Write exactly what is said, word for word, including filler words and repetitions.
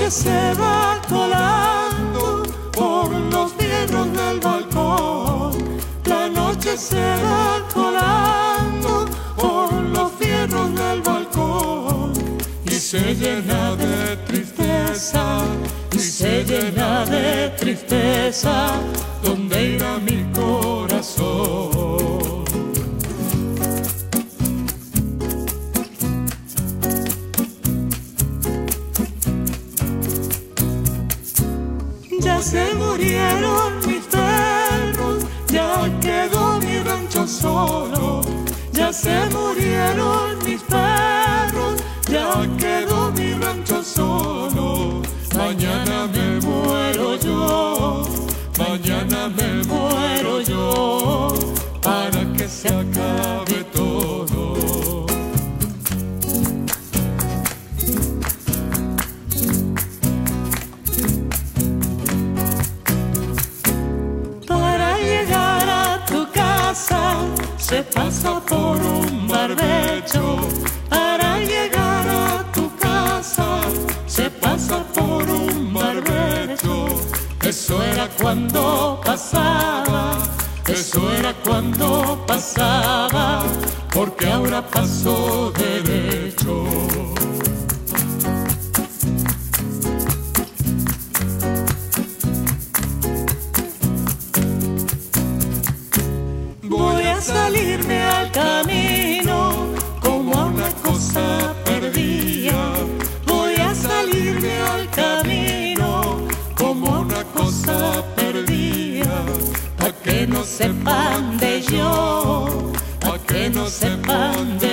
noche se va colando por los fierros del balcón. La noche se va colando por los fierros del balcón. Y se llena de tristeza, y se llena de tristeza, ¿dónde irá mi corazón? Ya se murieron mis perros, ya quedó mi rancho solo. Ya se murieron mis perros, ya quedó mi rancho solo. Mañana me muero yo, mañana me muero yo, para que se acabe todo. Para llegar a tu casa se pasa por un barbecho. Para llegar a tu casa se pasa por un barbecho. Eso era cuando pasaba, eso era cuando pasaba, porque ahora pasó derecho. Voy a salirme al camino como a una cosa perdida. Voy a salirme al camino como a una cosa perdida. Pa' que no sepan de yo, pa' que no sepan de